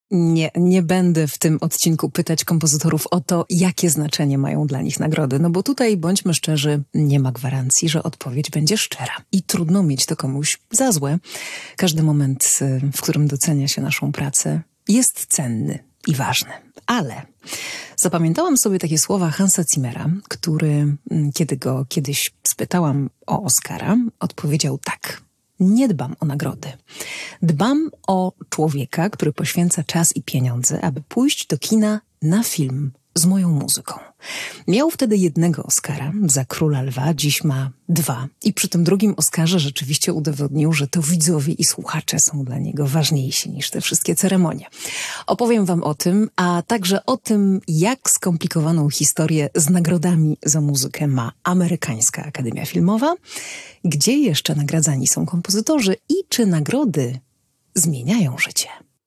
Nie będę w tym odcinku pytać kompozytorów o to, jakie znaczenie mają dla nich nagrody, no bo tutaj, bądźmy szczerzy, nie ma gwarancji, że odpowiedź będzie szczera. I trudno mieć to komuś za złe. Każdy moment, w którym docenia się naszą pracę, jest cenny i ważny. Ale zapamiętałam sobie takie słowa Hansa Zimmera, który, kiedy go kiedyś spytałam o Oscara, odpowiedział tak: nie dbam o nagrody. Dbam o człowieka, który poświęca czas i pieniądze, aby pójść do kina na film z moją muzyką. Miał wtedy jednego Oscara za Króla Lwa, dziś ma 2. I przy tym drugim Oscarze rzeczywiście udowodnił, że to widzowie i słuchacze są dla niego ważniejsi niż te wszystkie ceremonie. Opowiem wam o tym, a także o tym, jak skomplikowaną historię z nagrodami za muzykę ma Amerykańska Akademia Filmowa, gdzie jeszcze nagradzani są kompozytorzy i czy nagrody zmieniają życie.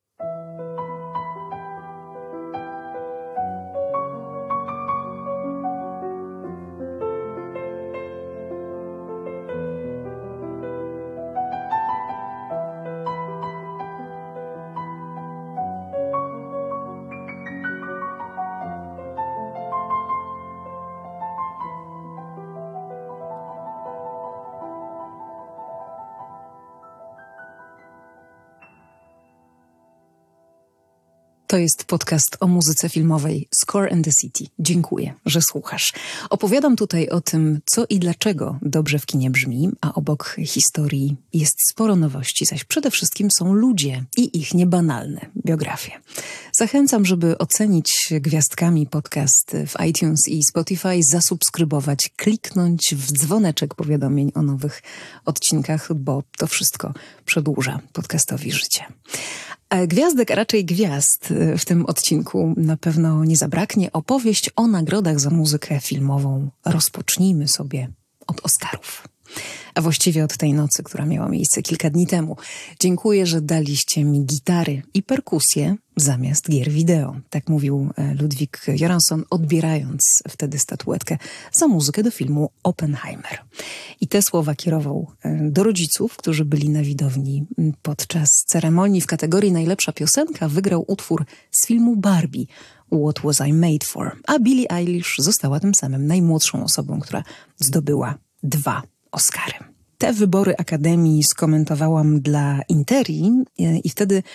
To jest podcast o muzyce filmowej Score and the City. Dziękuję, że słuchasz. Opowiadam tutaj o tym, co i dlaczego dobrze w kinie brzmi, a obok historii jest sporo nowości, zaś przede wszystkim są ludzie i ich niebanalne biografie. Zachęcam, żeby ocenić gwiazdkami podcast w iTunes i Spotify, zasubskrybować, kliknąć w dzwoneczek powiadomień o nowych odcinkach, bo to wszystko przedłuża podcastowi życie. Gwiazdek, a raczej gwiazd w tym odcinku na pewno nie zabraknie. Opowieść o nagrodach za muzykę filmową rozpocznijmy sobie od Oscarów. A właściwie od tej nocy, która miała miejsce kilka dni temu. Dziękuję, że daliście mi gitary i perkusję zamiast gier wideo. Tak mówił Ludwig Göransson, odbierając wtedy statuetkę za muzykę do filmu Oppenheimer. I te słowa kierował do rodziców, którzy byli na widowni podczas ceremonii. W kategorii najlepsza piosenka wygrał utwór z filmu Barbie, What Was I Made For? A Billie Eilish została tym samym najmłodszą osobą, która zdobyła 2 Oscary. Te wybory Akademii skomentowałam dla Interi i wtedy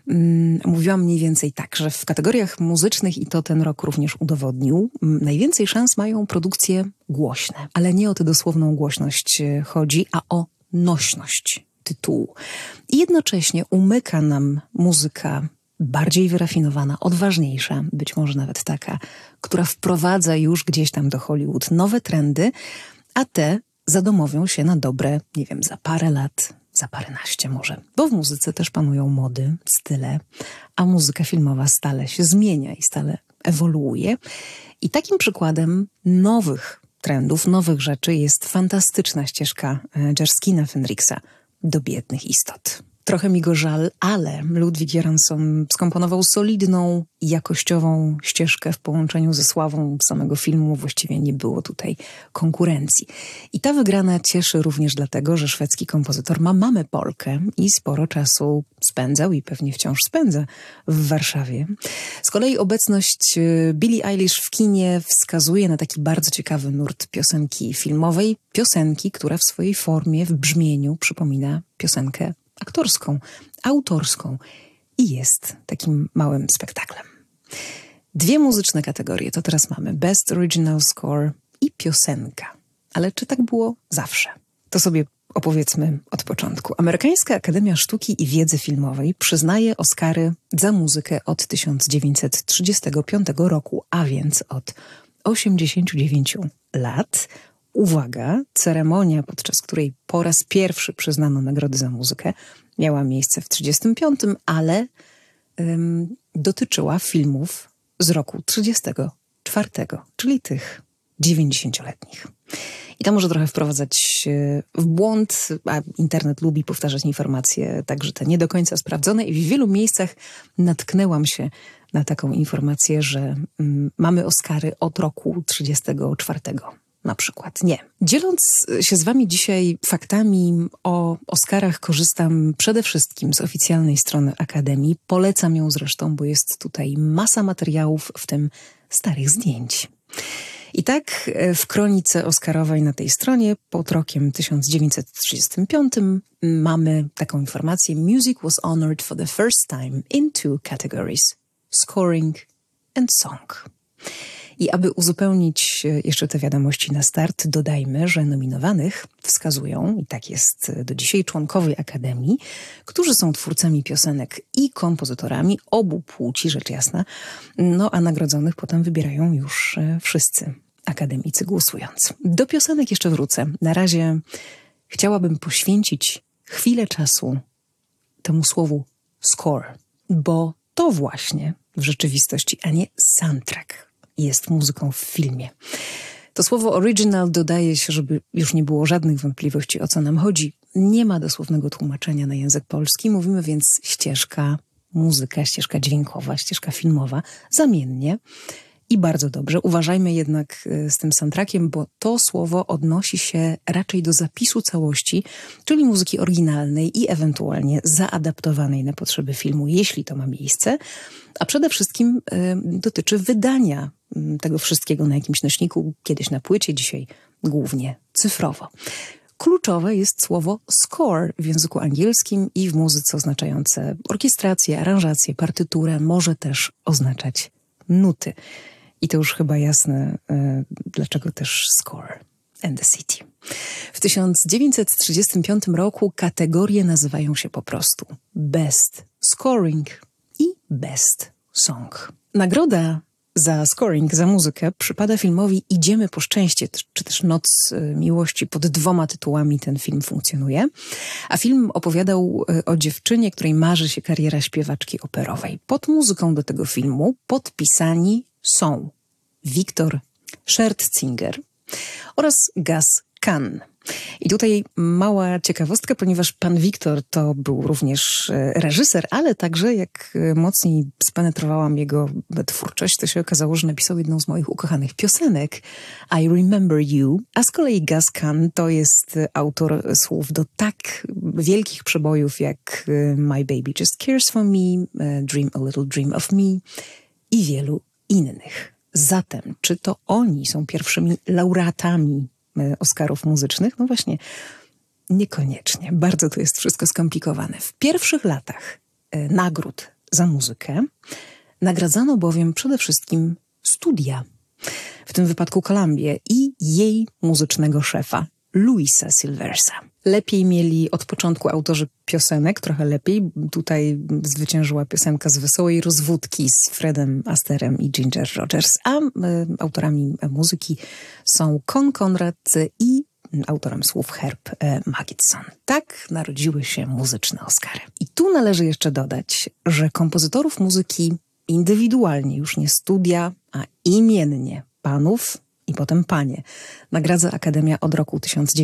mówiłam mniej więcej tak, że w kategoriach muzycznych, i to ten rok również udowodnił, najwięcej szans mają produkcje głośne. Ale nie o tę dosłowną głośność chodzi, a o nośność tytułu. I jednocześnie umyka nam muzyka bardziej wyrafinowana, odważniejsza, być może nawet taka, która wprowadza już gdzieś tam do Hollywood nowe trendy, a te zadomowią się na dobre, nie wiem, za parę lat, za paręnaście może. Bo w muzyce też panują mody, style, a muzyka filmowa stale się zmienia i stale ewoluuje. I takim przykładem nowych trendów, nowych rzeczy jest fantastyczna ścieżka Jerskina Fenrixa do Biednych Istot. Trochę mi go żal, ale Ludwig Göransson skomponował solidną, jakościową ścieżkę w połączeniu ze sławą samego filmu. Właściwie nie było tutaj konkurencji. I ta wygrana cieszy również dlatego, że szwedzki kompozytor ma mamę Polkę i sporo czasu spędzał i pewnie wciąż spędza w Warszawie. Z kolei obecność Billie Eilish w kinie wskazuje na taki bardzo ciekawy nurt piosenki filmowej. Piosenki, która w swojej formie, w brzmieniu przypomina piosenkę aktorską, autorską i jest takim małym spektaklem. 2 muzyczne kategorie to teraz mamy Best Original Score i piosenka. Ale czy tak było zawsze? To sobie opowiedzmy od początku. Amerykańska Akademia Sztuki i Wiedzy Filmowej przyznaje Oscary za muzykę od 1935 roku, a więc od 89 lat. Uwaga, ceremonia, podczas której po raz pierwszy przyznano nagrody za muzykę, miała miejsce w 1935, ale dotyczyła filmów z roku 1934, czyli tych 90-letnich. I to może trochę wprowadzać w błąd, a internet lubi powtarzać informacje, także te nie do końca sprawdzone, i w wielu miejscach natknęłam się na taką informację, że mamy Oscary od roku 1934. na przykład. Nie. Dzieląc się z wami dzisiaj faktami o Oscarach, korzystam przede wszystkim z oficjalnej strony Akademii. Polecam ją zresztą, bo jest tutaj masa materiałów, w tym starych zdjęć. I tak w kronice oscarowej na tej stronie pod rokiem 1935 mamy taką informację: Music was honored for the first time in two categories: scoring and song. I aby uzupełnić jeszcze te wiadomości na start, dodajmy, że nominowanych wskazują, i tak jest do dzisiaj, członkowie Akademii, którzy są twórcami piosenek i kompozytorami obu płci, rzecz jasna, a nagrodzonych potem wybierają już wszyscy akademicy głosując. Do piosenek jeszcze wrócę. Na razie chciałabym poświęcić chwilę czasu temu słowu score, bo to właśnie w rzeczywistości, a nie soundtrack, jest muzyką w filmie. To słowo original dodaje się, żeby już nie było żadnych wątpliwości, o co nam chodzi. Nie ma dosłownego tłumaczenia na język polski. Mówimy więc ścieżka, muzyka, ścieżka dźwiękowa, ścieżka filmowa, zamiennie. I bardzo dobrze. Uważajmy jednak z tym soundtrackiem, bo to słowo odnosi się raczej do zapisu całości, czyli muzyki oryginalnej i ewentualnie zaadaptowanej na potrzeby filmu, jeśli to ma miejsce, a przede wszystkim dotyczy wydania tego wszystkiego na jakimś nośniku, kiedyś na płycie, dzisiaj głównie cyfrowo. Kluczowe jest słowo score w języku angielskim i w muzyce oznaczające orkiestrację, aranżację, partyturę, może też oznaczać nuty. I to już chyba jasne, dlaczego też Score and the City. W 1935 roku kategorie nazywają się po prostu Best Scoring i Best Song. Nagroda za scoring, za muzykę przypada filmowi Idziemy po szczęście, czy też Noc miłości. Pod 2 tytułami ten film funkcjonuje. A film opowiadał o dziewczynie, której marzy się kariera śpiewaczki operowej. Pod muzyką do tego filmu podpisani są Victor Schertzinger oraz Gus Kahn. I tutaj mała ciekawostka, ponieważ pan Wiktor to był również reżyser, ale także jak mocniej spenetrowałam jego twórczość, to się okazało, że napisał jedną z moich ukochanych piosenek, I Remember You, a z kolei Gus Kahn to jest autor słów do tak wielkich przebojów jak My Baby Just Cares For Me, Dream a Little Dream of Me i wielu innych. Zatem, czy to oni są pierwszymi laureatami Oscarów muzycznych? No właśnie, niekoniecznie. Bardzo to jest wszystko skomplikowane. W pierwszych latach nagród za muzykę nagradzano bowiem przede wszystkim studia. W tym wypadku Columbię i jej muzycznego szefa, Louisa Silversa. Lepiej mieli od początku autorzy piosenek, trochę lepiej. Tutaj zwyciężyła piosenka z Wesołej Rozwódki z Fredem Asterem i Ginger Rogers, a autorami muzyki są Con Conrad i autorem słów Herb Magidson. Tak narodziły się muzyczne Oscary. I tu należy jeszcze dodać, że kompozytorów muzyki indywidualnie, już nie studia, a imiennie panów i potem panie, nagradza Akademia od roku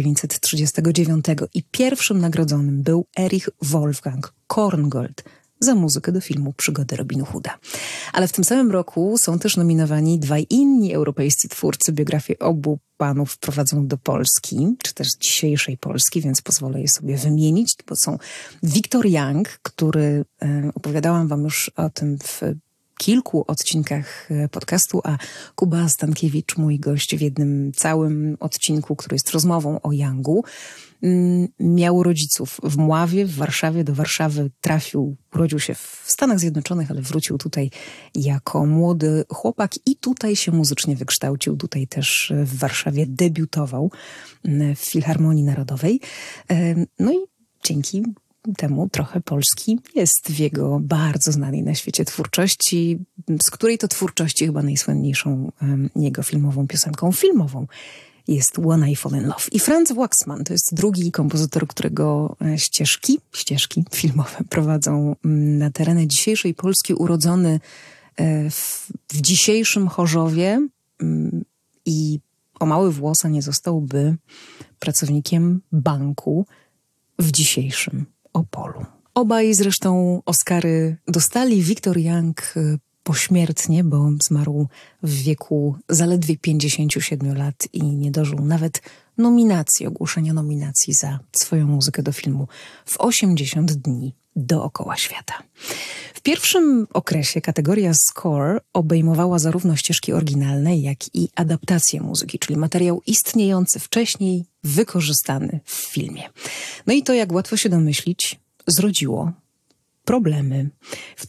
1939 i pierwszym nagrodzonym był Erich Wolfgang Korngold za muzykę do filmu Przygody Robin Hooda. Ale w tym samym roku są też nominowani 2 inni europejscy twórcy. Biografię obu panów prowadzą do Polski, czy też dzisiejszej Polski, więc pozwolę je sobie wymienić, bo są Victor Young, który opowiadałam wam już o tym w kilku odcinkach podcastu, a Kuba Stankiewicz, mój gość w jednym całym odcinku, który jest rozmową o Youngu, miał rodziców w Mławie, w Warszawie. Do Warszawy trafił, urodził się w Stanach Zjednoczonych, ale wrócił tutaj jako młody chłopak i tutaj się muzycznie wykształcił. Tutaj też w Warszawie debiutował w Filharmonii Narodowej. No i dzięki temu trochę Polski jest w jego bardzo znanej na świecie twórczości, z której to twórczości chyba najsłynniejszą jego filmową piosenką filmową jest When I Fall in Love. I Franz Waxman to jest drugi kompozytor, którego ścieżki filmowe prowadzą na tereny dzisiejszej Polski, urodzony w dzisiejszym Chorzowie i o mały włosa nie zostałby pracownikiem banku w dzisiejszym Opolu. Obaj zresztą Oscary dostali. Victor Young pośmiertnie, bo zmarł w wieku zaledwie 57 lat i nie dożył nawet ogłoszenia nominacji za swoją muzykę do filmu w 80 dni dookoła świata. W pierwszym okresie kategoria score obejmowała zarówno ścieżki oryginalne, jak i adaptacje muzyki, czyli materiał istniejący wcześniej, wykorzystany w filmie. No i to, jak łatwo się domyślić, zrodziło problemy. W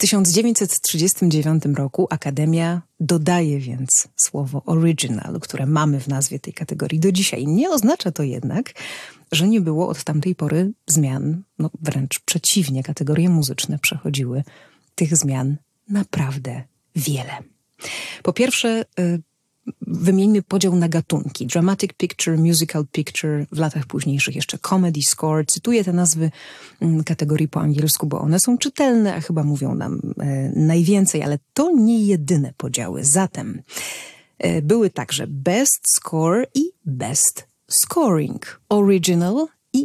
1939 roku Akademia dodaje więc słowo original, które mamy w nazwie tej kategorii do dzisiaj. Nie oznacza to jednak, że nie było od tamtej pory zmian. Wręcz przeciwnie, kategorie muzyczne przechodziły tych zmian naprawdę wiele. Po pierwsze, wymieńmy podział na gatunki. Dramatic Picture, Musical Picture, w latach późniejszych jeszcze Comedy Score. Cytuję te nazwy kategorii po angielsku, bo one są czytelne, a chyba mówią nam najwięcej, ale to nie jedyne podziały. Zatem były także Best Score i Best Scoring, Original i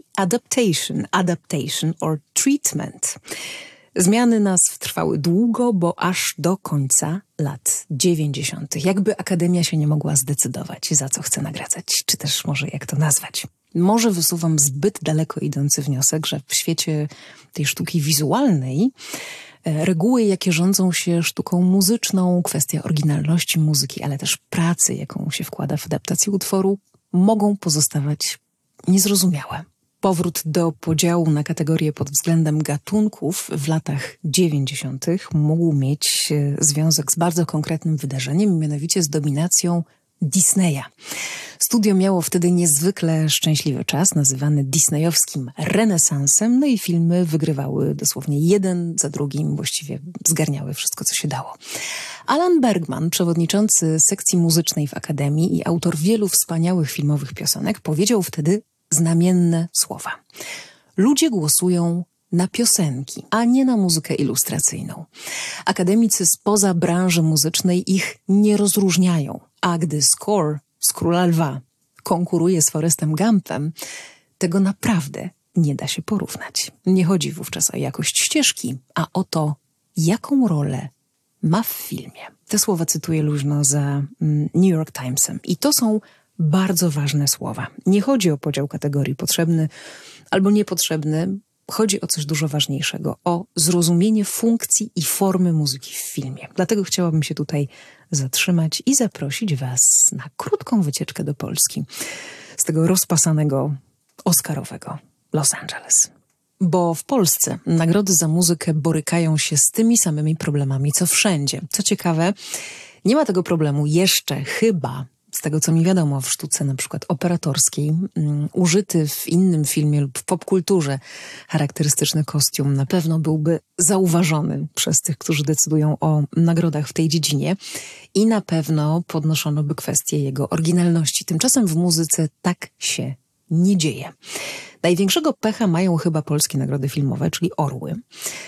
Adaptation or Treatment. Zmiany nazw trwały długo, bo aż do końca lat 90. Jakby Akademia się nie mogła zdecydować, za co chce nagradzać, czy też może jak to nazwać. Może wysuwam zbyt daleko idący wniosek, że w świecie tej sztuki wizualnej reguły, jakie rządzą się sztuką muzyczną, kwestia oryginalności muzyki, ale też pracy, jaką się wkłada w adaptację utworu, mogą pozostawać niezrozumiałe. Powrót do podziału na kategorie pod względem gatunków w latach 90. mógł mieć związek z bardzo konkretnym wydarzeniem, mianowicie z dominacją Disneya. Studio miało wtedy niezwykle szczęśliwy czas, nazywany disneyowskim renesansem, no i filmy wygrywały dosłownie jeden za drugim, właściwie zgarniały wszystko, co się dało. Alan Bergman, przewodniczący sekcji muzycznej w Akademii i autor wielu wspaniałych filmowych piosenek, powiedział wtedy znamienne słowa. Ludzie głosują na piosenki, a nie na muzykę ilustracyjną. Akademicy spoza branży muzycznej ich nie rozróżniają, a gdy score z Króla Lwa konkuruje z Forrestem Gumpem, tego naprawdę nie da się porównać. Nie chodzi wówczas o jakość ścieżki, a o to, jaką rolę ma w filmie. Te słowa cytuję luźno za New York Timesem. I to są bardzo ważne słowa. Nie chodzi o podział kategorii potrzebny albo niepotrzebny. Chodzi o coś dużo ważniejszego, o zrozumienie funkcji i formy muzyki w filmie. Dlatego chciałabym się tutaj zatrzymać i zaprosić Was na krótką wycieczkę do Polski z tego rozpasanego oscarowego Los Angeles. Bo w Polsce nagrody za muzykę borykają się z tymi samymi problemami, co wszędzie. Co ciekawe, nie ma tego problemu jeszcze chyba, z tego co mi wiadomo, w sztuce na przykład operatorskiej, użyty w innym filmie lub w popkulturze charakterystyczny kostium na pewno byłby zauważony przez tych, którzy decydują o nagrodach w tej dziedzinie i na pewno podnoszono by kwestię jego oryginalności. Tymczasem w muzyce tak się nie dzieje. Największego pecha mają chyba polskie nagrody filmowe, czyli Orły.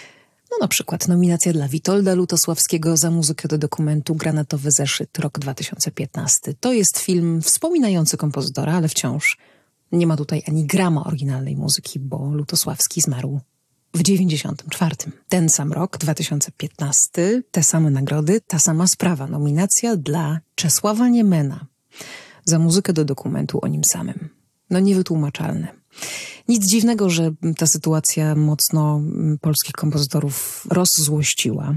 No na przykład nominacja dla Witolda Lutosławskiego za muzykę do dokumentu Granatowy zeszyt, rok 2015. To jest film wspominający kompozytora, ale wciąż nie ma tutaj ani grama oryginalnej muzyki, bo Lutosławski zmarł w 94. Ten sam rok, 2015, te same nagrody, ta sama sprawa. Nominacja dla Czesława Niemena za muzykę do dokumentu o nim samym. No niewytłumaczalne. Nic dziwnego, że ta sytuacja mocno polskich kompozytorów rozzłościła.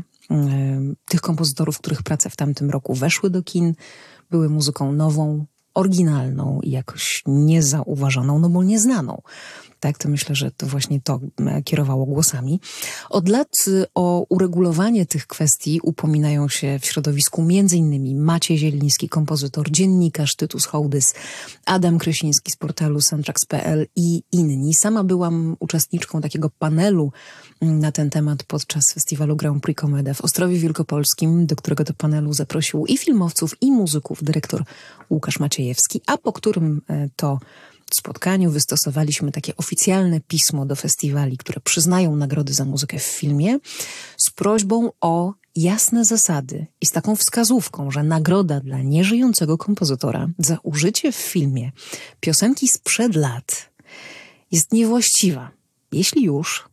Tych kompozytorów, których prace w tamtym roku weszły do kin, były muzyką nową, oryginalną i jakoś niezauważoną, no bo nieznaną. Tak, to myślę, że to właśnie to kierowało głosami. Od lat o uregulowanie tych kwestii upominają się w środowisku m.in. Maciej Zieliński, kompozytor, dziennikarz Tytus Hołdys, Adam Krysiński z portalu Soundtracks.pl i inni. Sama byłam uczestniczką takiego panelu na ten temat podczas festiwalu Grand Prix Comeda w Ostrowie Wielkopolskim, do którego to panelu zaprosił i filmowców, i muzyków dyrektor Łukasz Maciejewski, a po którym to spotkaniu wystosowaliśmy takie oficjalne pismo do festiwali, które przyznają nagrody za muzykę w filmie, z prośbą o jasne zasady i z taką wskazówką, że nagroda dla nieżyjącego kompozytora za użycie w filmie piosenki sprzed lat jest niewłaściwa. Jeśli już,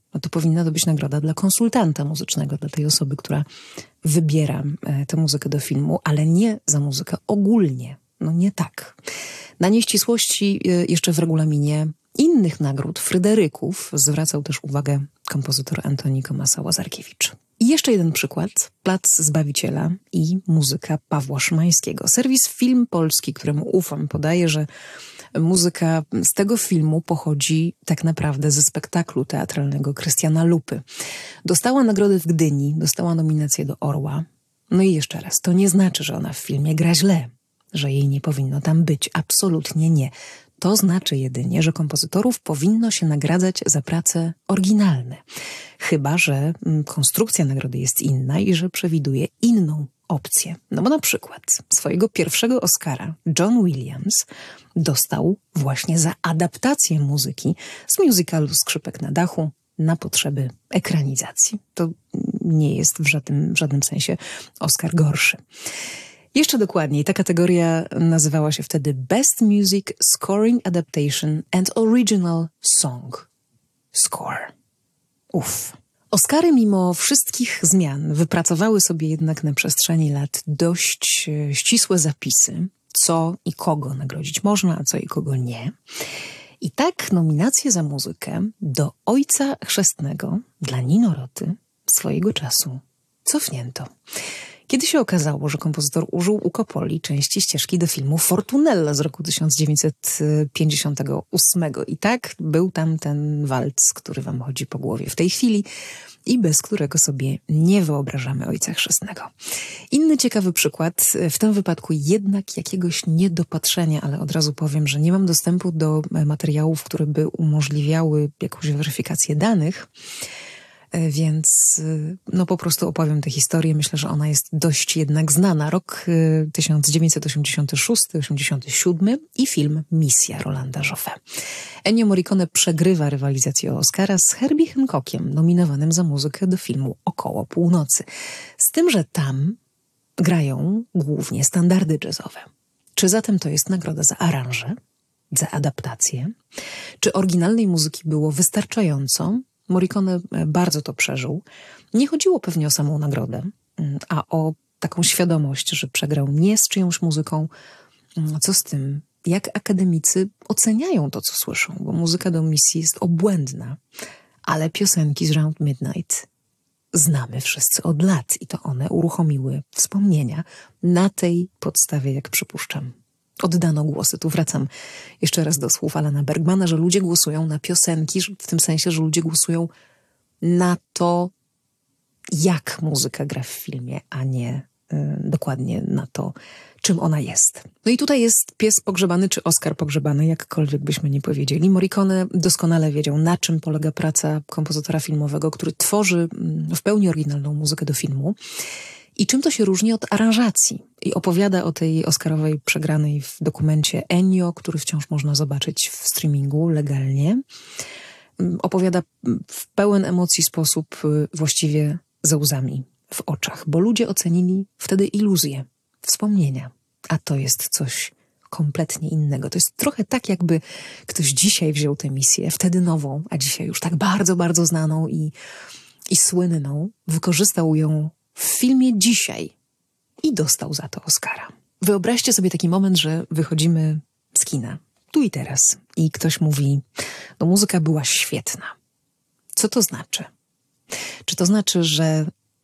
no to powinna to być nagroda dla konsultanta muzycznego, dla tej osoby, która wybiera tę muzykę do filmu, ale nie za muzykę ogólnie. No nie tak. Na nieścisłości jeszcze w regulaminie innych nagród, Fryderyków, zwracał też uwagę kompozytor Antoni Komasa-Łazarkiewicz. I jeszcze jeden przykład. Plac Zbawiciela i muzyka Pawła Szymańskiego. Serwis Film Polski, któremu ufam, podaje, że muzyka z tego filmu pochodzi tak naprawdę ze spektaklu teatralnego Krystiana Lupy. Dostała nagrodę w Gdyni, dostała nominację do Orła. No i jeszcze raz, to nie znaczy, że ona w filmie gra źle, że jej nie powinno tam być. Absolutnie nie. To znaczy jedynie, że kompozytorów powinno się nagradzać za prace oryginalne. Chyba że konstrukcja nagrody jest inna i że przewiduje inną opcję. No bo na przykład swojego pierwszego Oscara John Williams dostał właśnie za adaptację muzyki z musicalu Skrzypek na dachu na potrzeby ekranizacji. To nie jest w żadnym sensie Oscar gorszy. Jeszcze dokładniej, ta kategoria nazywała się wtedy Best Music Scoring Adaptation and Original Song Score. Oscary mimo wszystkich zmian wypracowały sobie jednak na przestrzeni lat dość ścisłe zapisy, co i kogo nagrodzić można, a co i kogo nie. I tak nominację za muzykę do Ojca Chrzestnego dla Nino Roty swojego czasu cofnięto. Kiedy się okazało, że kompozytor użył u Coppoli części ścieżki do filmu Fortunella z roku 1958. I tak był tam ten walc, który wam chodzi po głowie w tej chwili i bez którego sobie nie wyobrażamy Ojca Chrzestnego. Inny ciekawy przykład, w tym wypadku jednak jakiegoś niedopatrzenia, ale od razu powiem, że nie mam dostępu do materiałów, które by umożliwiały jakąś weryfikację danych, więc no po prostu opowiem tę historię. Myślę, że ona jest dość jednak znana. Rok 1986-87 i film Misja Rolanda Joffé. Ennio Morricone przegrywa rywalizację o Oscara z Herbie Hancockiem, nominowanym za muzykę do filmu Około Północy. Z tym, że tam grają głównie standardy jazzowe. Czy zatem to jest nagroda za aranże, za adaptację? Czy oryginalnej muzyki było wystarczająco? Morricone bardzo to przeżył. Nie chodziło pewnie o samą nagrodę, a o taką świadomość, że przegrał nie z czyjąś muzyką. Co z tym? Jak akademicy oceniają to, co słyszą? Bo muzyka do misji jest obłędna, ale piosenki z Round Midnight znamy wszyscy od lat i to one uruchomiły wspomnienia na tej podstawie, jak przypuszczam. Oddano głosy. Tu wracam jeszcze raz do słów Alana Bergmana, że ludzie głosują na piosenki, w tym sensie, że ludzie głosują na to, jak muzyka gra w filmie, a nie dokładnie na to, czym ona jest. No i tutaj jest pies pogrzebany, czy Oscar pogrzebany, jakkolwiek byśmy nie powiedzieli. Morricone doskonale wiedział, na czym polega praca kompozytora filmowego, który tworzy w pełni oryginalną muzykę do filmu. I czym to się różni od aranżacji? I opowiada o tej oscarowej przegranej w dokumencie Ennio, który wciąż można zobaczyć w streamingu legalnie. Opowiada w pełen emocji sposób, właściwie ze łzami w oczach, bo ludzie ocenili wtedy iluzję, wspomnienia, a to jest coś kompletnie innego. To jest trochę tak, jakby ktoś dzisiaj wziął tę misję, wtedy nową, a dzisiaj już tak bardzo, bardzo znaną i słynną, wykorzystał ją w filmie dzisiaj i dostał za to Oscara. Wyobraźcie sobie taki moment, że wychodzimy z kina, tu i teraz, i ktoś mówi, no muzyka była świetna. Co to znaczy? Czy to znaczy, że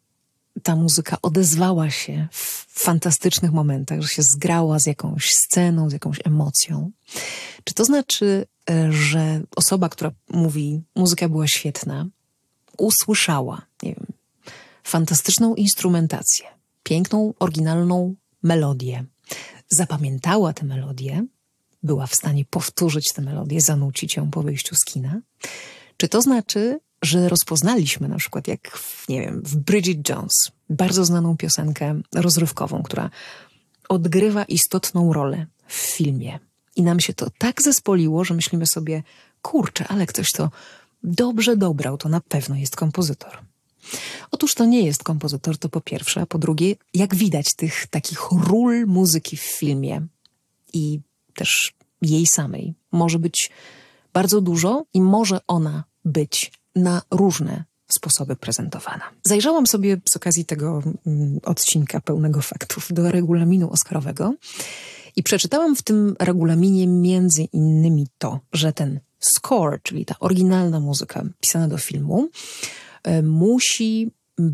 ta muzyka odezwała się w fantastycznych momentach, że się zgrała z jakąś sceną, z jakąś emocją? Czy to znaczy, że osoba, która mówi, muzyka była świetna, usłyszała, nie wiem, fantastyczną instrumentację, piękną, oryginalną melodię, zapamiętała tę melodię, była w stanie powtórzyć tę melodię, zanucić ją po wyjściu z kina? Czy to znaczy, że rozpoznaliśmy na przykład jak w Bridget Jones, bardzo znaną piosenkę rozrywkową, która odgrywa istotną rolę w filmie. I nam się to tak zespoliło, że myślimy sobie, kurczę, ale ktoś to dobrze dobrał, to na pewno jest kompozytor. Otóż to nie jest kompozytor, to po pierwsze, a po drugie, jak widać tych takich ról muzyki w filmie i też jej samej może być bardzo dużo i może ona być na różne sposoby prezentowana. Zajrzałam sobie z okazji tego odcinka pełnego faktów do regulaminu oscarowego i przeczytałam w tym regulaminie między innymi to, że ten score, czyli ta oryginalna muzyka pisana do filmu, musi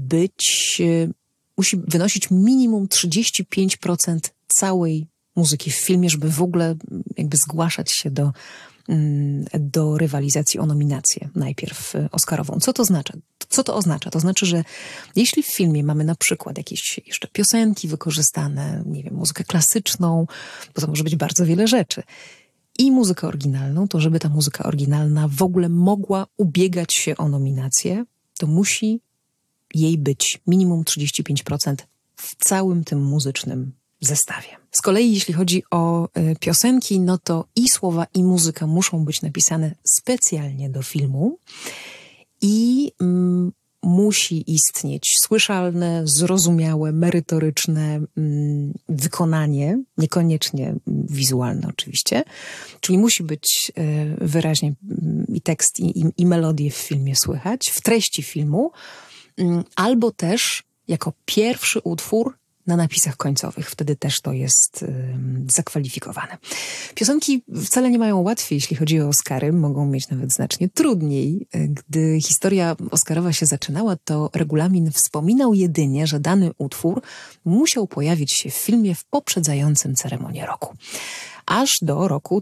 wynosić minimum 35% całej muzyki w filmie, żeby w ogóle jakby zgłaszać się do rywalizacji o nominację najpierw oscarową. Co to oznacza? To znaczy, że jeśli w filmie mamy na przykład jakieś jeszcze piosenki wykorzystane, nie wiem, muzykę klasyczną, bo to może być bardzo wiele rzeczy, i muzykę oryginalną, to żeby ta muzyka oryginalna w ogóle mogła ubiegać się o nominację, to musi jej być minimum 35% w całym tym muzycznym zestawie. Z kolei jeśli chodzi o piosenki, no to i słowa, i muzyka muszą być napisane specjalnie do filmu i musi istnieć słyszalne, zrozumiałe, merytoryczne wykonanie, niekoniecznie wizualne oczywiście, czyli musi być wyraźnie i tekst, i melodię w filmie słychać, w treści filmu, albo też jako pierwszy utwór na napisach końcowych. Wtedy też to jest zakwalifikowane. Piosenki wcale nie mają łatwiej, jeśli chodzi o Oscary. Mogą mieć nawet znacznie trudniej. Gdy historia oscarowa się zaczynała, to regulamin wspominał jedynie, że dany utwór musiał pojawić się w filmie w poprzedzającym ceremonię roku. Aż do roku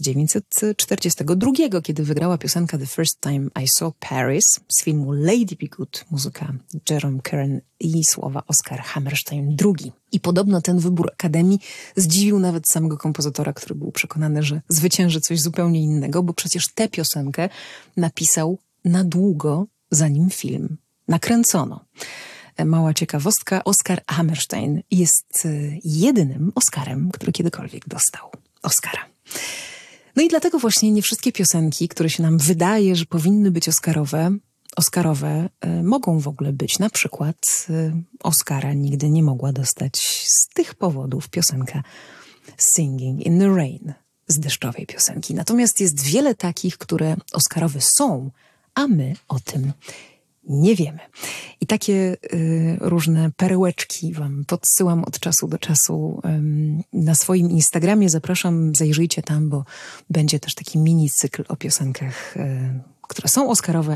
1942, kiedy wygrała piosenka The First Time I Saw Paris z filmu Lady Be Good, muzyka Jerome Kern i słowa Oskar Hammerstein II. I podobno ten wybór Akademii zdziwił nawet samego kompozytora, który był przekonany, że zwycięży coś zupełnie innego, bo przecież tę piosenkę napisał na długo, zanim film nakręcono. Mała ciekawostka, Oskar Hammerstein jest jedynym Oscarem, który kiedykolwiek dostał Oscara. No i dlatego właśnie nie wszystkie piosenki, które się nam wydaje, że powinny być Oscarowe, mogą w ogóle być. Na przykład Oscara nigdy nie mogła dostać z tych powodów piosenka Singing in the Rain z deszczowej piosenki. Natomiast jest wiele takich, które Oscarowe są, a my o tym nie wiemy. I takie różne perełeczki wam podsyłam od czasu do czasu na swoim Instagramie. Zapraszam, zajrzyjcie tam, bo będzie też taki mini cykl o piosenkach, które są Oscarowe,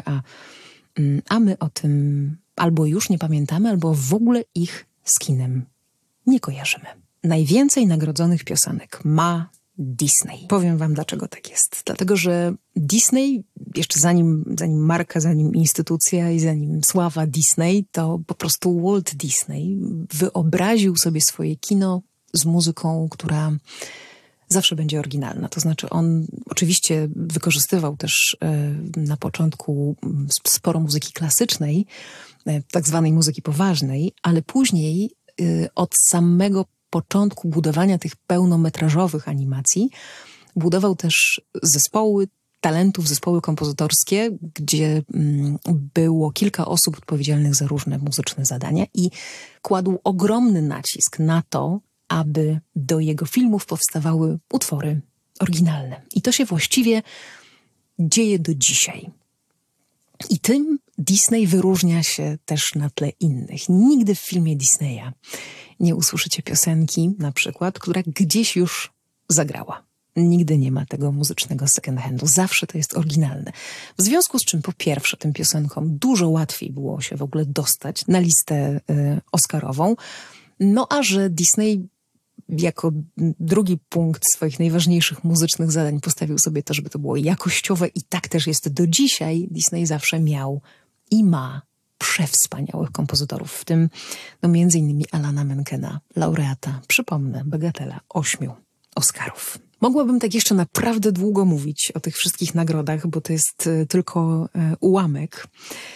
a my o tym albo już nie pamiętamy, albo w ogóle ich z kinem nie kojarzymy. Najwięcej nagrodzonych piosenek ma Disney. Powiem wam, dlaczego tak jest. Dlatego, że Disney, jeszcze zanim marka, zanim instytucja i zanim sława Disney, to po prostu Walt Disney wyobraził sobie swoje kino z muzyką, która zawsze będzie oryginalna. To znaczy on oczywiście wykorzystywał też na początku sporo muzyki klasycznej, tak zwanej muzyki poważnej, ale później od samego początku budowania tych pełnometrażowych animacji budował też zespoły talentów, zespoły kompozytorskie, gdzie było kilka osób odpowiedzialnych za różne muzyczne zadania i kładł ogromny nacisk na to, aby do jego filmów powstawały utwory oryginalne. I to się właściwie dzieje do dzisiaj. I tym Disney wyróżnia się też na tle innych. Nigdy w filmie Disneya nie usłyszycie piosenki, na przykład, która gdzieś już zagrała. Nigdy nie ma tego muzycznego second handu. Zawsze to jest oryginalne. W związku z czym, po pierwsze, tym piosenkom dużo łatwiej było się w ogóle dostać na listę oscarową. No a że Disney jako drugi punkt swoich najważniejszych muzycznych zadań postawił sobie to, żeby to było jakościowe i tak też jest do dzisiaj. Disney zawsze miał i ma przewspaniałych kompozytorów, w tym między innymi Alana Menkena, laureata, przypomnę, bagatela 8 Oscarów. Mogłabym tak jeszcze naprawdę długo mówić o tych wszystkich nagrodach, bo to jest tylko ułamek.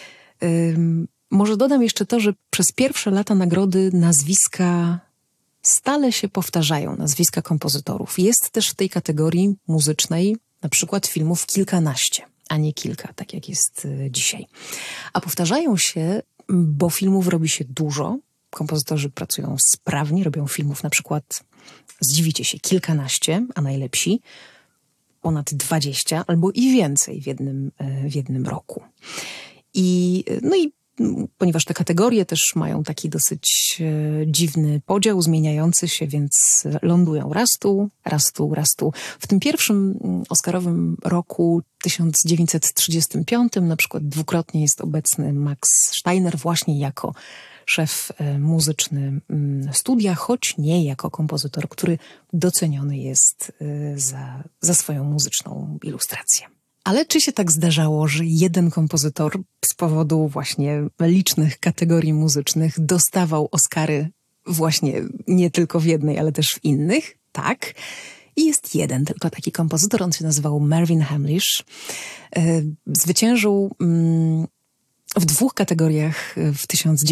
Może dodam jeszcze to, że przez pierwsze lata nagrody nazwiska stale się powtarzają, nazwiska kompozytorów. Jest też w tej kategorii muzycznej na przykład filmów kilkanaście, a nie kilka, tak jak jest dzisiaj. A powtarzają się, bo filmów robi się dużo, kompozytorzy pracują sprawnie, robią filmów na przykład, zdziwicie się, kilkanaście, a najlepsi ponad 20 albo i więcej w jednym roku. I ponieważ te kategorie też mają taki dosyć dziwny podział, zmieniający się, więc lądują raz tu. W tym pierwszym oscarowym roku 1935 na przykład dwukrotnie jest obecny Max Steiner właśnie jako szef muzyczny studia, choć nie jako kompozytor, który doceniony jest za swoją muzyczną ilustrację. Ale czy się tak zdarzało, że jeden kompozytor z powodu właśnie licznych kategorii muzycznych dostawał Oscary właśnie nie tylko w jednej, ale też w innych? Tak. I jest jeden tylko taki kompozytor, on się nazywał Marvin Hamlisch. Zwyciężył w 2 kategoriach w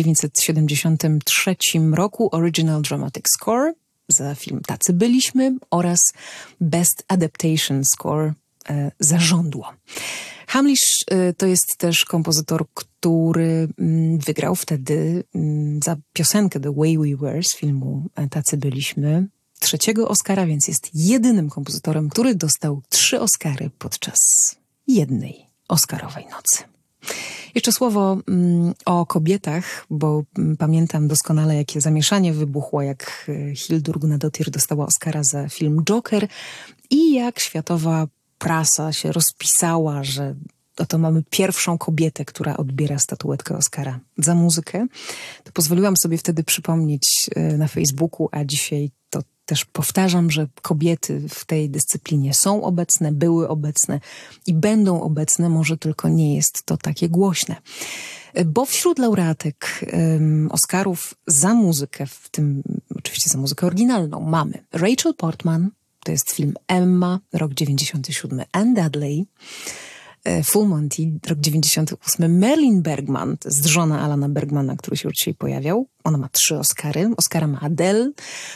1973 roku Original Dramatic Score za film Tacy byliśmy oraz Best Adaptation Score za Żądło. Hamlisch to jest też kompozytor, który wygrał wtedy za piosenkę The Way We Were z filmu Tacy byliśmy 3. Oscara, więc jest jedynym kompozytorem, który dostał 3 Oscary podczas jednej Oscarowej nocy. Jeszcze słowo o kobietach, bo pamiętam doskonale, jakie zamieszanie wybuchło, jak Hildur Guðnadóttir dostała Oscara za film Joker i jak światowa prasa się rozpisała, że oto mamy pierwszą kobietę, która odbiera statuetkę Oscara za muzykę. To pozwoliłam sobie wtedy przypomnieć na Facebooku, a dzisiaj to też powtarzam, że kobiety w tej dyscyplinie są obecne, były obecne i będą obecne, może tylko nie jest to takie głośne. Bo wśród laureatek Oscarów za muzykę, w tym oczywiście za muzykę oryginalną, mamy Rachel Portman, to jest film Emma, rok 97, Anne Dudley, Full Monty, rok 98, Marilyn Bergman, to jest żona Alana Bergmana, który się już dzisiaj pojawiał. Ona ma 3 Oscary. Oscara ma Adele.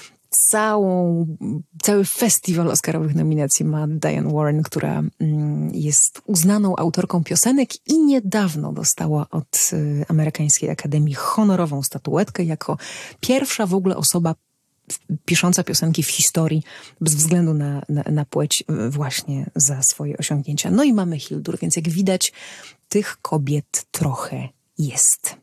Cały festiwal Oscarowych nominacji ma Diane Warren, która jest uznaną autorką piosenek i niedawno dostała od Amerykańskiej Akademii honorową statuetkę jako pierwsza w ogóle osoba pisząca piosenki w historii bez względu na płeć właśnie za swoje osiągnięcia. No i mamy Hildur, więc jak widać tych kobiet trochę jest.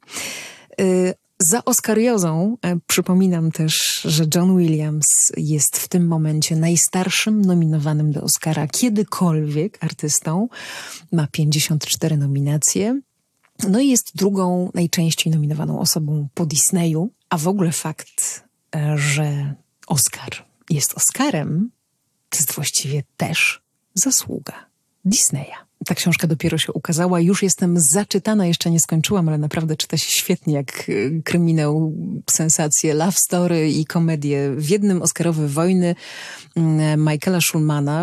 Za Oscariozą przypominam też, że John Williams jest w tym momencie najstarszym nominowanym do Oscara kiedykolwiek artystą. Ma 54 nominacje. No i jest drugą najczęściej nominowaną osobą po Disneyu. A w ogóle fakt, że Oscar jest Oscarem, to jest właściwie też zasługa Disneya. Ta książka dopiero się ukazała, już jestem zaczytana, jeszcze nie skończyłam, ale naprawdę czyta się świetnie, jak kryminał, sensacje, love story i komedię w jednym. Oscarowe wojny Michaela Schulmana.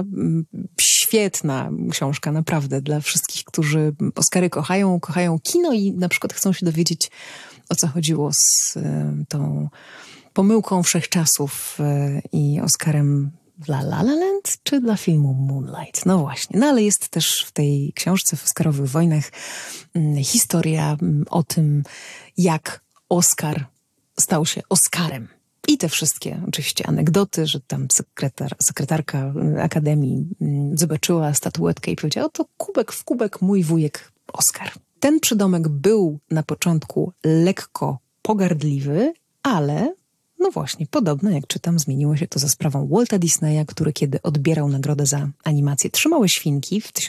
Świetna książka, naprawdę, dla wszystkich, którzy Oscary kochają kino i na przykład chcą się dowiedzieć, o co chodziło z tą pomyłką wszechczasów i Oscarem dla La La Land czy dla filmu Moonlight? No właśnie. No ale jest też w tej książce w Oscarowych wojnach historia o tym, jak Oscar stał się Oscarem. I te wszystkie oczywiście anegdoty, że tam sekretarka Akademii zobaczyła statuetkę i powiedziała: oto kubek w kubek mój wujek Oscar. Ten przydomek był na początku lekko pogardliwy, ale no właśnie, podobno jak czytam, zmieniło się to za sprawą Walta Disneya, który kiedy odbierał nagrodę za animację Trzy małe świnki w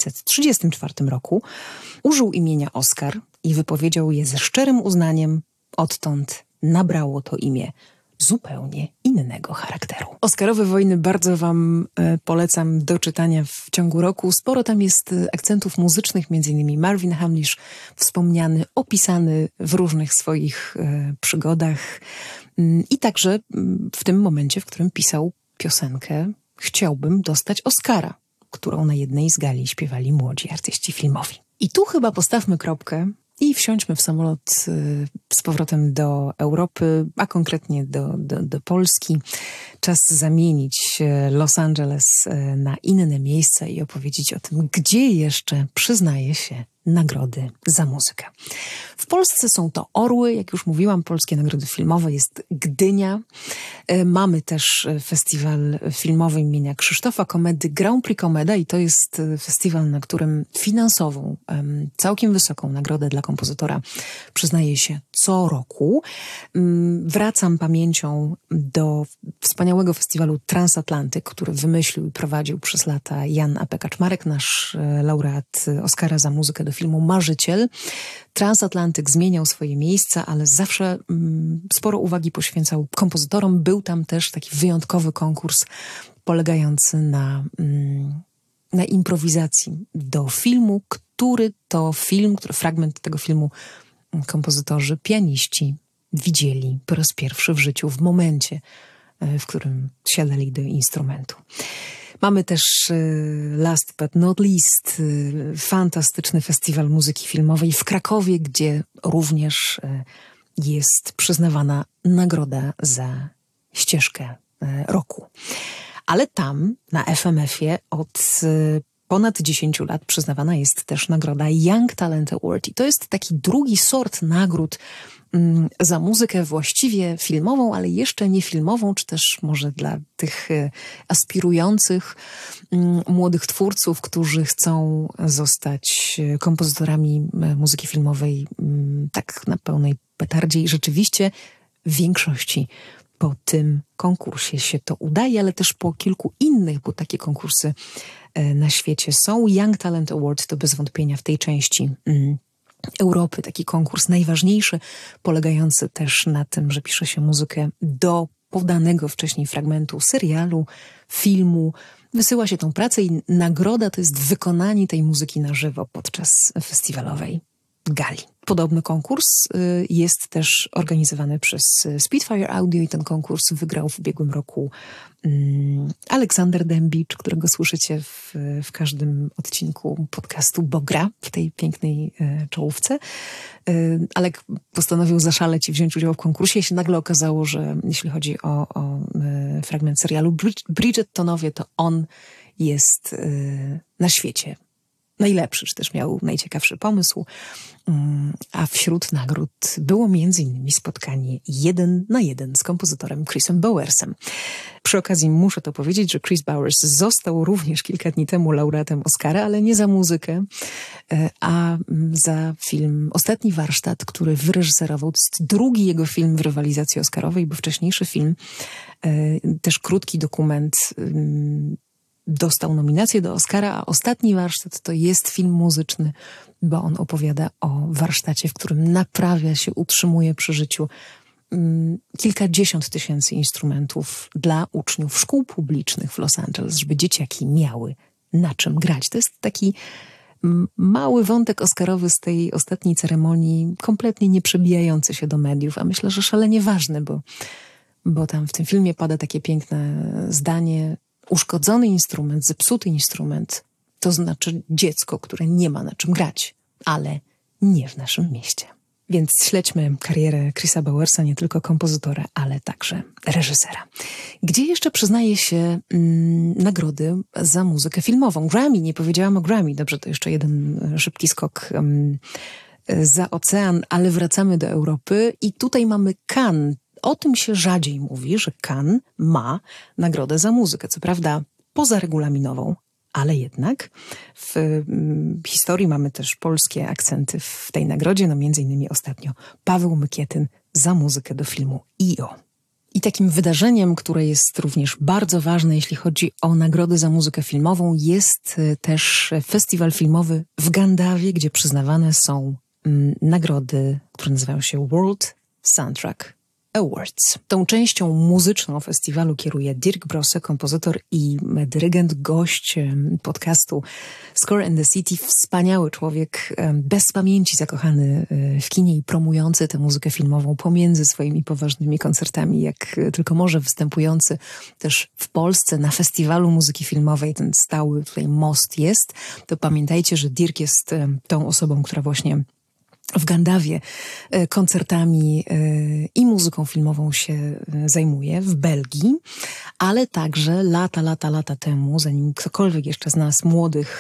1934 roku, użył imienia Oscar i wypowiedział je ze szczerym uznaniem. Odtąd nabrało to imię zupełnie innego charakteru. Oscarowe wojny bardzo wam polecam do czytania w ciągu roku. Sporo tam jest akcentów muzycznych, m.in. Marvin Hamlisch, wspomniany, opisany w różnych swoich przygodach. I także w tym momencie, w którym pisał piosenkę Chciałbym dostać Oscara, którą na jednej z gali śpiewali młodzi artyści filmowi. I tu chyba postawmy kropkę i wsiądźmy w samolot z powrotem do Europy, a konkretnie do Polski. Czas zamienić Los Angeles na inne miejsce i opowiedzieć o tym, gdzie jeszcze przyznaje się nagrody za muzykę. W Polsce są to Orły, jak już mówiłam, polskie nagrody filmowe, jest Gdynia. Mamy też festiwal filmowy imienia Krzysztofa Komedy, Grand Prix Komeda, i to jest festiwal, na którym finansową, całkiem wysoką nagrodę dla kompozytora przyznaje się co roku. Wracam pamięcią do wspaniałego festiwalu Transatlantyk, który wymyślił i prowadził przez lata Jan A.P. Kaczmarek, nasz laureat Oscara za muzykę do filmu Marzyciel. Transatlantyk zmieniał swoje miejsca, ale zawsze sporo uwagi poświęcał kompozytorom. Był tam też taki wyjątkowy konkurs polegający na improwizacji do filmu, który fragment tego filmu kompozytorzy, pianiści widzieli po raz pierwszy w życiu, w momencie, w którym siadali do instrumentu. Mamy też last but not least fantastyczny festiwal muzyki filmowej w Krakowie, gdzie również jest przyznawana nagroda za ścieżkę roku. Ale tam, na FMF-ie, od ponad 10 lat przyznawana jest też nagroda Young Talent Award. I to jest taki drugi sort nagród za muzykę właściwie filmową, ale jeszcze nie filmową, czy też może dla tych aspirujących młodych twórców, którzy chcą zostać kompozytorami muzyki filmowej tak na pełnej petardzie. I rzeczywiście w większości po tym konkursie się to udaje, ale też po kilku innych, bo takie konkursy na świecie są. Young Talent Award to bez wątpienia w tej części Europy taki konkurs najważniejszy, polegający też na tym, że pisze się muzykę do podanego wcześniej fragmentu serialu, filmu. Wysyła się tą pracę i nagroda to jest wykonanie tej muzyki na żywo podczas festiwalowej gali. Podobny konkurs jest też organizowany przez Spitfire Audio i ten konkurs wygrał w ubiegłym roku Aleksander Dębicz, którego słyszycie w każdym odcinku podcastu Bogra w tej pięknej czołówce. Alek postanowił zaszaleć i wziąć udział w konkursie i się nagle okazało, że jeśli chodzi o fragment serialu Bridgertonowie, to on jest na świecie najlepszy, czy też miał najciekawszy pomysł. A wśród nagród było m.in. spotkanie 1 na 1 z kompozytorem Chrisem Bowersem. Przy okazji muszę to powiedzieć, że Chris Bowers został również kilka dni temu laureatem Oscara, ale nie za muzykę, a za film Ostatni warsztat, który wyreżyserował. To jest drugi jego film w rywalizacji oscarowej, bo wcześniejszy film, też krótki dokument, dostał nominację do Oscara, a Ostatni warsztat to jest film muzyczny, bo on opowiada o warsztacie, w którym naprawia się, utrzymuje przy życiu kilkadziesiąt tysięcy instrumentów dla uczniów szkół publicznych w Los Angeles, żeby dzieciaki miały na czym grać. To jest taki mały wątek oscarowy z tej ostatniej ceremonii, kompletnie nie przebijający się do mediów, a myślę, że szalenie ważny, bo tam w tym filmie pada takie piękne zdanie: uszkodzony instrument, zepsuty instrument to znaczy dziecko, które nie ma na czym grać, ale nie w naszym mieście. Więc śledźmy karierę Chrisa Bowersa, nie tylko kompozytora, ale także reżysera. Gdzie jeszcze przyznaje się nagrody za muzykę filmową? Grammy, nie powiedziałam o Grammy. Dobrze, to jeszcze jeden szybki skok za ocean, ale wracamy do Europy i tutaj mamy Cannes. O tym się rzadziej mówi, że Cannes ma nagrodę za muzykę. Co prawda pozarregulaminową, ale jednak w historii mamy też polskie akcenty w tej nagrodzie. No między innymi ostatnio Paweł Mykietyn za muzykę do filmu I.O. I takim wydarzeniem, które jest również bardzo ważne, jeśli chodzi o nagrody za muzykę filmową, jest też festiwal filmowy w Gandawie, gdzie przyznawane są nagrody, które nazywają się World Soundtrack Awards. Tą częścią muzyczną festiwalu kieruje Dirk Brosse, kompozytor i dyrygent, gość podcastu Score and the City, wspaniały człowiek, bez pamięci zakochany w kinie i promujący tę muzykę filmową pomiędzy swoimi poważnymi koncertami, jak tylko może, występujący też w Polsce na festiwalu muzyki filmowej. Ten stały tutaj most jest. To pamiętajcie, że Dirk jest tą osobą, która właśnie w Gandawie koncertami i muzyką filmową się zajmuje w Belgii, ale także lata temu, zanim ktokolwiek jeszcze z nas młodych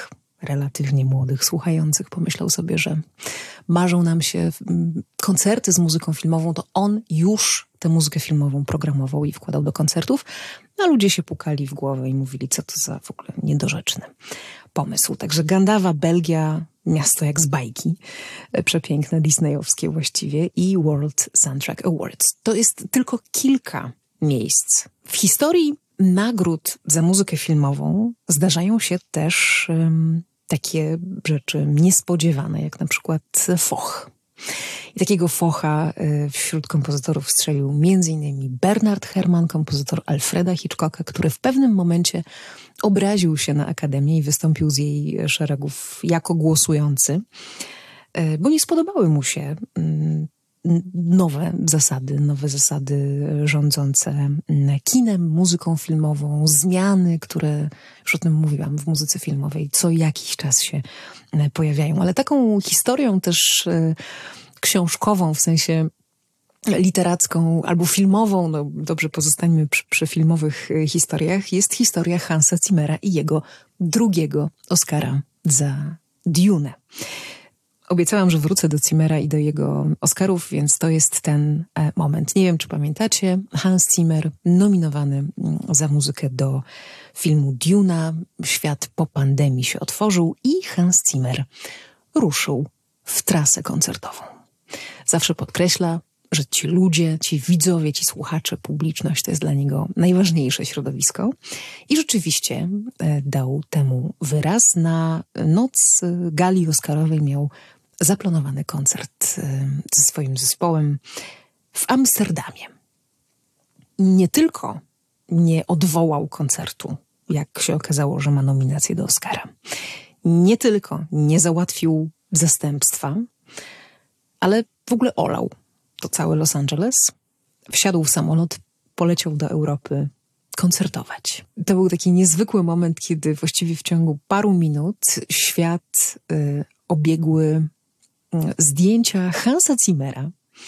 relatywnie młodych słuchających pomyślał sobie, że marzą nam się koncerty z muzyką filmową, to on już tę muzykę filmową programował i wkładał do koncertów, a ludzie się pukali w głowę i mówili, co to za w ogóle niedorzeczny pomysł. Także Gandawa, Belgia, miasto jak z bajki, przepiękne, disneyowskie właściwie, i World Soundtrack Awards. To jest tylko kilka miejsc. W historii nagród za muzykę filmową zdarzają się też takie rzeczy niespodziewane, jak na przykład foch. I takiego focha wśród kompozytorów strzelił m.in. Bernard Herrmann, kompozytor Alfreda Hitchcocka, który w pewnym momencie obraził się na Akademię i wystąpił z jej szeregów jako głosujący, bo nie spodobały mu się nowe zasady rządzące kinem, muzyką filmową, zmiany, które, już o tym mówiłam, w muzyce filmowej co jakiś czas się pojawiają. Ale taką historią też książkową, w sensie literacką albo filmową, no dobrze, pozostańmy przy filmowych historiach, jest historia Hansa Zimmera i jego drugiego Oscara za Dune. Obiecałam, że wrócę do Zimmera i do jego Oscarów, więc to jest ten moment. Nie wiem, czy pamiętacie, Hans Zimmer nominowany za muzykę do filmu Duna. Świat po pandemii się otworzył i Hans Zimmer ruszył w trasę koncertową. Zawsze podkreśla, że ci ludzie, ci widzowie, ci słuchacze, publiczność to jest dla niego najważniejsze środowisko. I rzeczywiście dał temu wyraz. Na noc gali oscarowej miał zaplanowany koncert ze swoim zespołem w Amsterdamie. Nie tylko nie odwołał koncertu, jak się okazało, że ma nominację do Oscara. Nie tylko nie załatwił zastępstwa, ale w ogóle olał to całe Los Angeles, wsiadł w samolot, poleciał do Europy koncertować. To był taki niezwykły moment, kiedy właściwie w ciągu paru minut świat obiegły zdjęcia Hansa Zimmera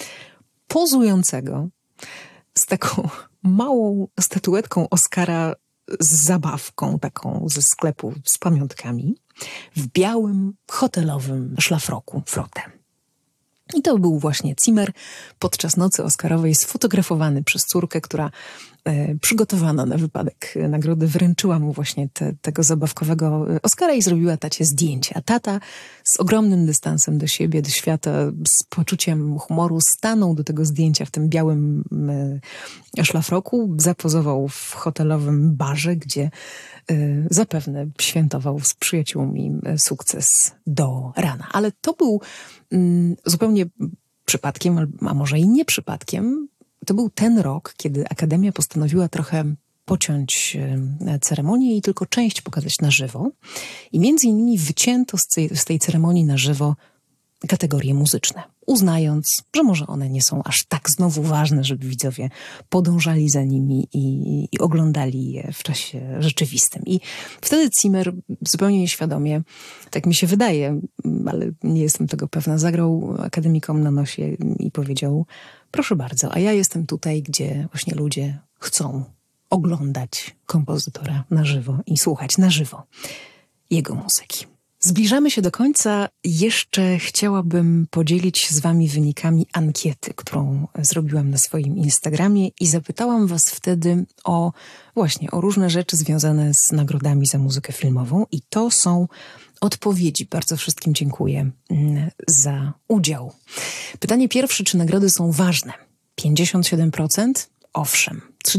pozującego z taką małą statuetką Oscara z zabawką taką ze sklepu z pamiątkami w białym hotelowym szlafroku Frottem. I to był właśnie Zimmer podczas nocy oscarowej sfotografowany przez córkę, która przygotowana na wypadek nagrody wręczyła mu właśnie tego zabawkowego Oscara i zrobiła tacie zdjęcie. A tata z ogromnym dystansem do siebie, do świata, z poczuciem humoru stanął do tego zdjęcia w tym białym szlafroku, zapozował w hotelowym barze, gdzie zapewne świętował z przyjaciółmi sukces do rana. Ale to był zupełnie przypadkiem, a może i nie przypadkiem, to był ten rok, kiedy Akademia postanowiła trochę pociąć ceremonię i tylko część pokazać na żywo. I między innymi wycięto z tej ceremonii na żywo kategorie muzyczne, uznając, że może one nie są aż tak znowu ważne, żeby widzowie podążali za nimi i oglądali je w czasie rzeczywistym. I wtedy Zimmer zupełnie nieświadomie, tak mi się wydaje, ale nie jestem tego pewna, zagrał akademikom na nosie i powiedział: proszę bardzo, a ja jestem tutaj, gdzie właśnie ludzie chcą oglądać kompozytora na żywo i słuchać na żywo jego muzyki. Zbliżamy się do końca. Jeszcze chciałabym podzielić się z wami wynikami ankiety, którą zrobiłam na swoim Instagramie i zapytałam was wtedy o różne rzeczy związane z nagrodami za muzykę filmową i to są odpowiedzi. Bardzo wszystkim dziękuję za udział. Pytanie pierwsze, czy nagrody są ważne? 57%? Owszem.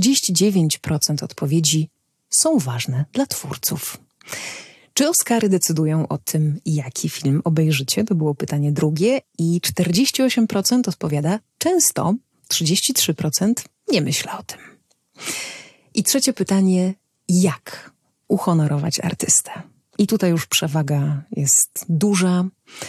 39% odpowiedzi są ważne dla twórców. Czy Oscary decydują o tym, jaki film obejrzycie? To było pytanie drugie i 48% odpowiada często, 33% nie myśla o tym. I trzecie pytanie, jak uhonorować artystę? I tutaj już przewaga jest duża.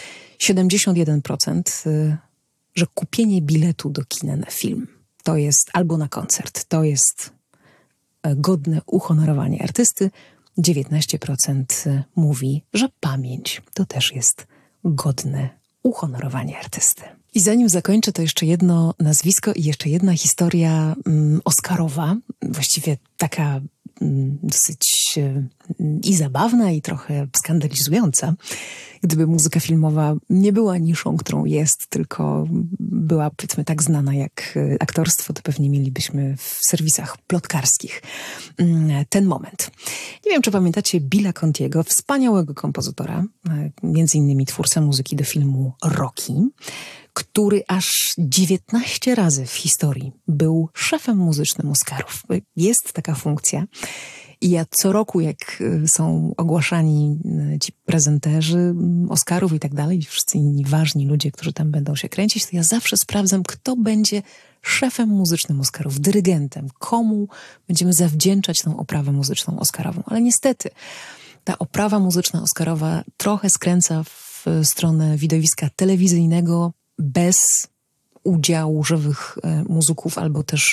71%, że kupienie biletu do kina na film to jest, albo na koncert, to jest godne uhonorowanie artysty. 19% mówi, że pamięć to też jest godne uhonorowanie artysty. I zanim zakończę, to jeszcze jedno nazwisko i jeszcze jedna historia oscarowa, właściwie taka dosyć i zabawna, i trochę skandalizująca, gdyby muzyka filmowa nie była niszą, którą jest, tylko była, powiedzmy, tak znana jak aktorstwo, to pewnie mielibyśmy w serwisach plotkarskich ten moment. Nie wiem, czy pamiętacie Billa Contiego, wspaniałego kompozytora, między innymi twórcę muzyki do filmu Rocky, który aż 19 razy w historii był szefem muzycznym Oscarów. Jest taka funkcja. I ja co roku, jak są ogłaszani ci prezenterzy Oscarów i tak dalej, wszyscy inni ważni ludzie, którzy tam będą się kręcić, to ja zawsze sprawdzam, kto będzie szefem muzycznym Oscarów, dyrygentem, komu będziemy zawdzięczać tą oprawę muzyczną Oscarową. Ale niestety ta oprawa muzyczna Oscarowa trochę skręca w stronę widowiska telewizyjnego bez udziału żywych muzyków, albo też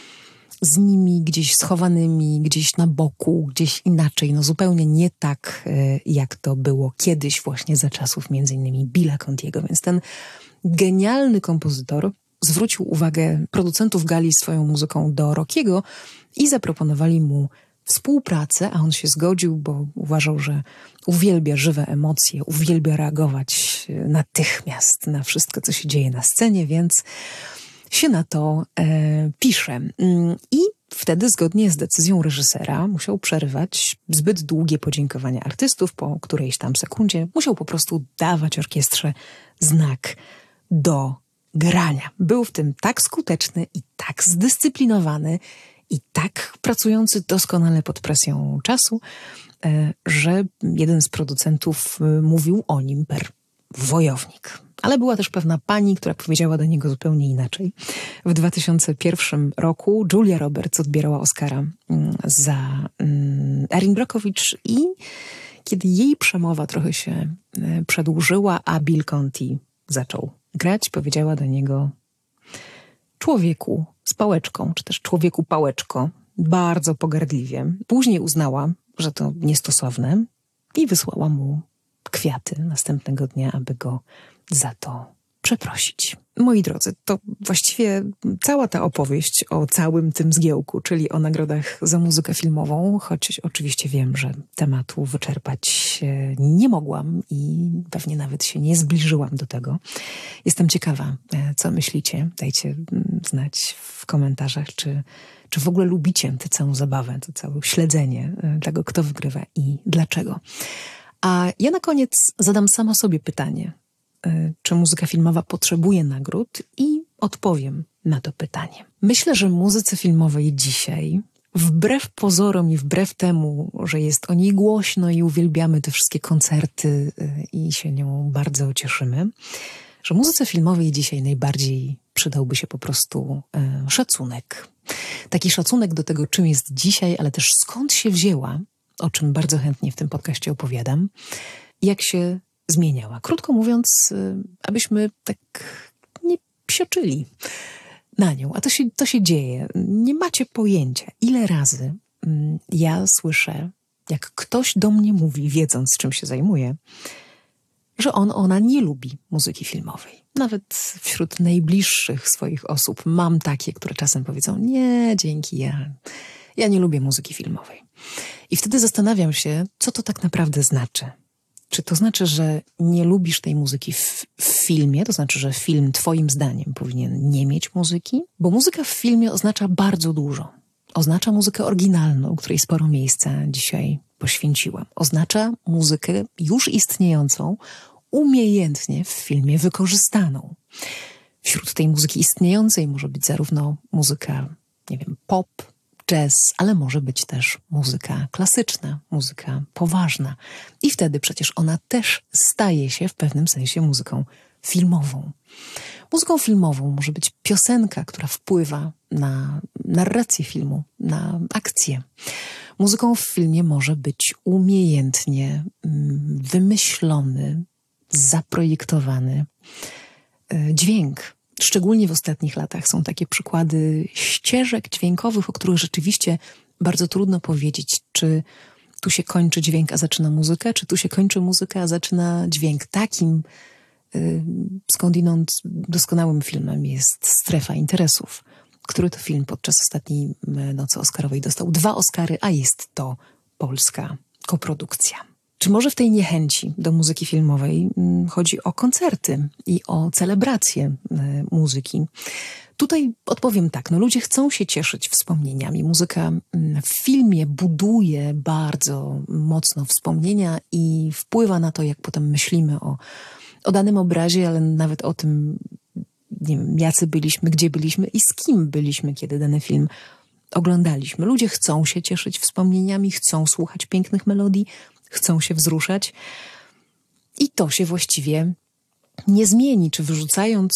z nimi gdzieś schowanymi, gdzieś na boku, gdzieś inaczej, no zupełnie nie tak, jak to było kiedyś właśnie za czasów między innymi Billa Contiego. Więc ten genialny kompozytor zwrócił uwagę producentów gali swoją muzyką do Rockiego i zaproponowali mu współpracę, a on się zgodził, bo uważał, że uwielbia żywe emocje, uwielbia reagować natychmiast na wszystko, co się dzieje na scenie, więc się na to pisze. I wtedy, zgodnie z decyzją reżysera, musiał przerwać zbyt długie podziękowania artystów po którejś tam sekundzie. Musiał po prostu dawać orkiestrze znak do grania. Był w tym tak skuteczny i tak zdyscyplinowany i tak pracujący doskonale pod presją czasu, że jeden z producentów mówił o nim per wojownik. Ale była też pewna pani, która powiedziała do niego zupełnie inaczej. W 2001 roku Julia Roberts odbierała Oscara za Erin Brockovich i kiedy jej przemowa trochę się przedłużyła, a Bill Conti zaczął grać, powiedziała do niego: człowieku z pałeczką, czy też człowieku pałeczko, bardzo pogardliwie. Później uznała, że to niestosowne i wysłała mu kwiaty następnego dnia, aby go za to przeprosić. Moi drodzy, to właściwie cała ta opowieść o całym tym zgiełku, czyli o nagrodach za muzykę filmową, choć oczywiście wiem, że tematu wyczerpać nie mogłam i pewnie nawet się nie zbliżyłam do tego. Jestem ciekawa, co myślicie. Dajcie znać w komentarzach, czy w ogóle lubicie tę całą zabawę, to całe śledzenie tego, kto wygrywa i dlaczego. A ja na koniec zadam sama sobie pytanie, czy muzyka filmowa potrzebuje nagród, i odpowiem na to pytanie. Myślę, że muzyce filmowej dzisiaj, wbrew pozorom i wbrew temu, że jest o niej głośno i uwielbiamy te wszystkie koncerty i się nią bardzo cieszymy, że muzyce filmowej dzisiaj najbardziej przydałby się po prostu szacunek. Taki szacunek do tego, czym jest dzisiaj, ale też skąd się wzięła, o czym bardzo chętnie w tym podcaście opowiadam, jak się zmieniała. Krótko mówiąc, abyśmy tak nie psioczyli na nią. A to się dzieje. Nie macie pojęcia, ile razy ja słyszę, jak ktoś do mnie mówi, wiedząc, czym się zajmuje, że ona nie lubi muzyki filmowej. Nawet wśród najbliższych swoich osób mam takie, które czasem powiedzą: nie, dzięki, ja nie lubię muzyki filmowej. I wtedy zastanawiam się, co to tak naprawdę znaczy. Czy to znaczy, że nie lubisz tej muzyki w filmie? To znaczy, że film twoim zdaniem powinien nie mieć muzyki? Bo muzyka w filmie oznacza bardzo dużo. Oznacza muzykę oryginalną, której sporo miejsca dzisiaj poświęciłam. Oznacza muzykę już istniejącą, umiejętnie w filmie wykorzystaną. Wśród tej muzyki istniejącej może być zarówno muzyka, nie wiem, pop, jazz, ale może być też muzyka klasyczna, muzyka poważna. I wtedy przecież ona też staje się w pewnym sensie muzyką filmową. Muzyką filmową może być piosenka, która wpływa na narrację filmu, na akcję. Muzyką w filmie może być umiejętnie wymyślony, zaprojektowany dźwięk. Szczególnie w ostatnich latach są takie przykłady ścieżek dźwiękowych, o których rzeczywiście bardzo trudno powiedzieć, czy tu się kończy dźwięk, a zaczyna muzyka, czy tu się kończy muzyka, a zaczyna dźwięk. Takim skądinąd doskonałym filmem jest Strefa Interesów, który to film podczas ostatniej nocy Oscarowej dostał 2 Oscary, a jest to polska koprodukcja. Czy może w tej niechęci do muzyki filmowej chodzi o koncerty i o celebrację muzyki? Tutaj odpowiem tak, ludzie chcą się cieszyć wspomnieniami. Muzyka w filmie buduje bardzo mocno wspomnienia i wpływa na to, jak potem myślimy o danym obrazie, ale nawet o tym, nie wiem, jacy byliśmy, gdzie byliśmy i z kim byliśmy, kiedy dany film oglądaliśmy. Ludzie chcą się cieszyć wspomnieniami, chcą słuchać pięknych melodii, chcą się wzruszać i to się właściwie nie zmieni. Czy wyrzucając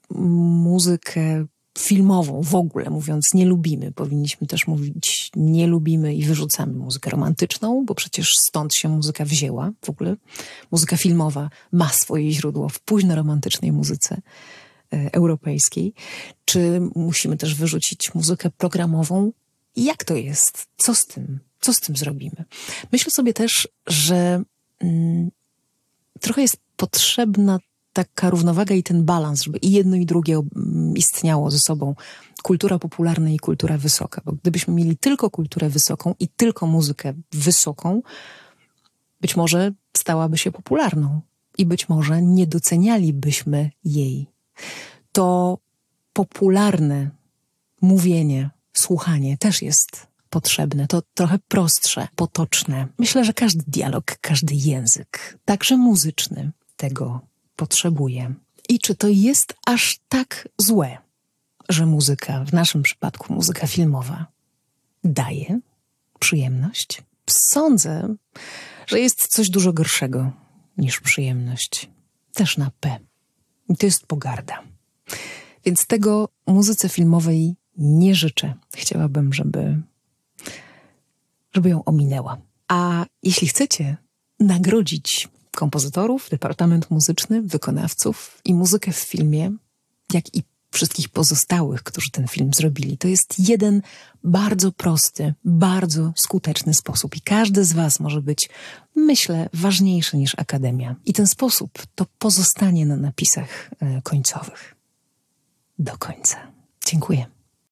muzykę filmową w ogóle, mówiąc nie lubimy, powinniśmy też mówić nie lubimy i wyrzucamy muzykę romantyczną, bo przecież stąd się muzyka wzięła w ogóle. Muzyka filmowa ma swoje źródło w późnoromantycznej muzyce europejskiej. Czy musimy też wyrzucić muzykę programową? Jak to jest? Co z tym? Co z tym zrobimy? Myślę sobie też, że trochę jest potrzebna taka równowaga i ten balans, żeby i jedno i drugie istniało ze sobą. Kultura popularna i kultura wysoka. Bo gdybyśmy mieli tylko kulturę wysoką i tylko muzykę wysoką, być może stałaby się popularną i być może nie docenialibyśmy jej. To popularne mówienie, słuchanie też jest potrzebne. To trochę prostsze, potoczne. Myślę, że każdy dialog, każdy język, także muzyczny, tego potrzebuje. I czy to jest aż tak złe, że muzyka, w naszym przypadku muzyka filmowa, daje przyjemność? Sądzę, że jest coś dużo gorszego niż przyjemność. Też na P. I to jest pogarda. Więc tego muzyce filmowej nie życzę. Chciałabym, żeby ją ominęła. A jeśli chcecie nagrodzić kompozytorów, departament muzyczny, wykonawców i muzykę w filmie, jak i wszystkich pozostałych, którzy ten film zrobili, to jest jeden bardzo prosty, bardzo skuteczny sposób. I każdy z was może być, myślę, ważniejszy niż Akademia. I ten sposób to pozostanie na napisach końcowych. Do końca. Dziękuję.